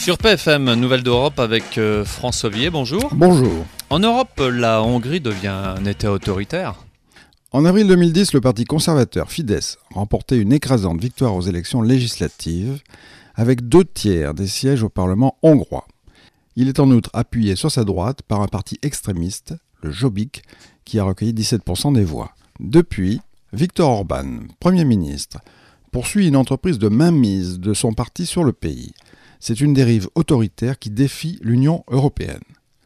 Sur PFM, Nouvelle d'Europe avec François Villet, bonjour. Bonjour. En Europe, la Hongrie devient un État autoritaire. En avril 2010, le parti conservateur Fidesz remportait une écrasante victoire aux élections législatives avec 2/3 des sièges au Parlement hongrois. Il est en outre appuyé sur sa droite par un parti extrémiste, le Jobbik, qui a recueilli 17% des voix. Depuis, Viktor Orban, Premier ministre, poursuit une entreprise de mainmise de son parti sur le pays. C'est une dérive autoritaire qui défie l'Union européenne.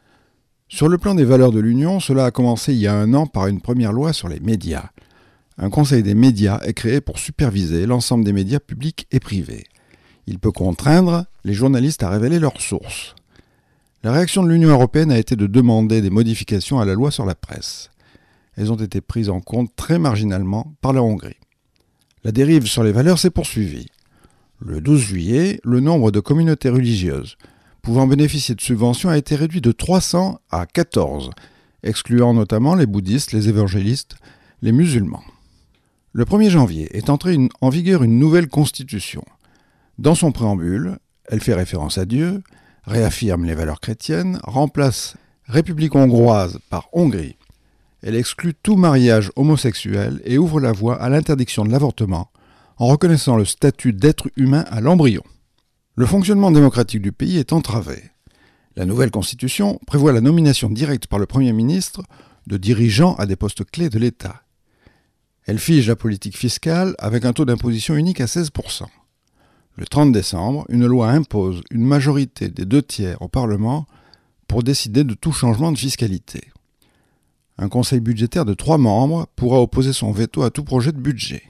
Sur le plan des valeurs de l'Union, cela a commencé il y a 1 an par une première loi sur les médias. Un conseil des médias est créé pour superviser l'ensemble des médias publics et privés. Il peut contraindre les journalistes à révéler leurs sources. La réaction de l'Union européenne a été de demander des modifications à la loi sur la presse. Elles ont été prises en compte très marginalement par la Hongrie. La dérive sur les valeurs s'est poursuivie. Le 12 juillet, le nombre de communautés religieuses pouvant bénéficier de subventions a été réduit de 300 à 14, excluant notamment les bouddhistes, les évangélistes, les musulmans. Le 1er janvier est entrée en vigueur une nouvelle constitution. Dans son préambule, elle fait référence à Dieu, réaffirme les valeurs chrétiennes, remplace République hongroise par Hongrie. Elle exclut tout mariage homosexuel et ouvre la voie à l'interdiction de l'avortement en reconnaissant le statut d'être humain à l'embryon. Le fonctionnement démocratique du pays est entravé. La nouvelle constitution prévoit la nomination directe par le Premier ministre de dirigeants à des postes clés de l'État. Elle fige la politique fiscale avec un taux d'imposition unique à 16%. Le 30 décembre, une loi impose une majorité des 2/3 au Parlement pour décider de tout changement de fiscalité. Un conseil budgétaire de 3 membres pourra opposer son veto à tout projet de budget.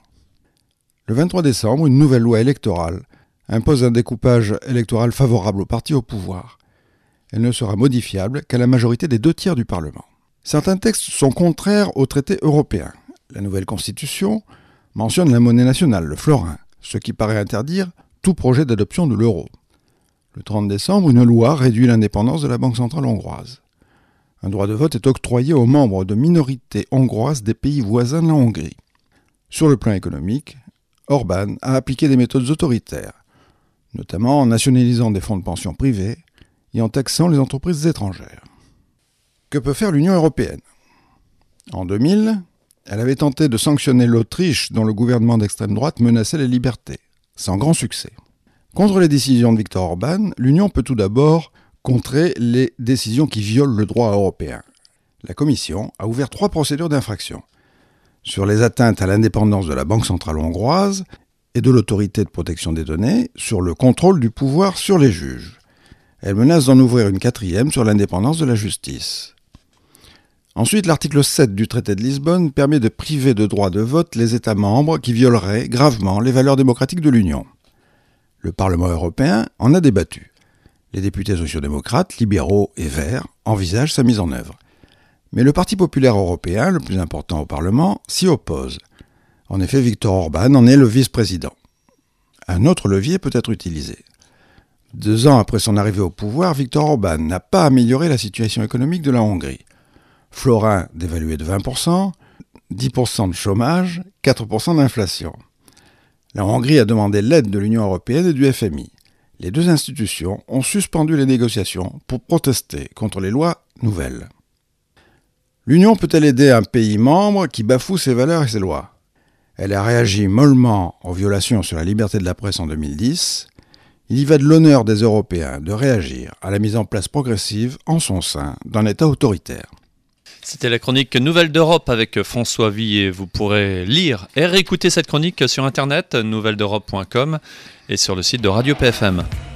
Le 23 décembre, une nouvelle loi électorale impose un découpage électoral favorable au parti au pouvoir. Elle ne sera modifiable qu'à la majorité des 2/3 du Parlement. Certains textes sont contraires aux traités européens. La nouvelle constitution mentionne la monnaie nationale, le florin, ce qui paraît interdire tout projet d'adoption de l'euro. Le 30 décembre, une loi réduit l'indépendance de la Banque centrale hongroise. Un droit de vote est octroyé aux membres de minorités hongroises des pays voisins de la Hongrie. Sur le plan économique, Orban a appliqué des méthodes autoritaires, notamment en nationalisant des fonds de pension privés et en taxant les entreprises étrangères. Que peut faire l'Union européenne ? En 2000, elle avait tenté de sanctionner l'Autriche dont le gouvernement d'extrême droite menaçait les libertés, sans grand succès. Contre les décisions de Viktor Orban, l'Union peut tout d'abord contrer les décisions qui violent le droit européen. La Commission a ouvert 3 procédures d'infraction sur les atteintes à l'indépendance de la Banque centrale hongroise et de l'autorité de protection des données, sur le contrôle du pouvoir sur les juges. Elle menace d'en ouvrir une 4e sur l'indépendance de la justice. Ensuite, l'article 7 du traité de Lisbonne permet de priver de droit de vote les États membres qui violeraient gravement les valeurs démocratiques de l'Union. Le Parlement européen en a débattu. Les députés sociaux-démocrates, libéraux et verts envisagent sa mise en œuvre. Mais le Parti populaire européen, le plus important au Parlement, s'y oppose. En effet, Viktor Orban en est le vice-président. Un autre levier peut être utilisé. 2 ans après son arrivée au pouvoir, Viktor Orban n'a pas amélioré la situation économique de la Hongrie. Florin dévalué de 20%, 10% de chômage, 4% d'inflation. La Hongrie a demandé l'aide de l'Union européenne et du FMI. Les 2 institutions ont suspendu les négociations pour protester contre les lois nouvelles. L'Union peut-elle aider un pays membre qui bafoue ses valeurs et ses lois ? Elle a réagi mollement aux violations sur la liberté de la presse en 2010. Il y va de l'honneur des Européens de réagir à la mise en place progressive en son sein d'un État autoritaire. C'était la chronique Nouvelle d'Europe avec François Villet. Vous pourrez lire et réécouter cette chronique sur internet, nouvelledeurope.com et sur le site de Radio PFM.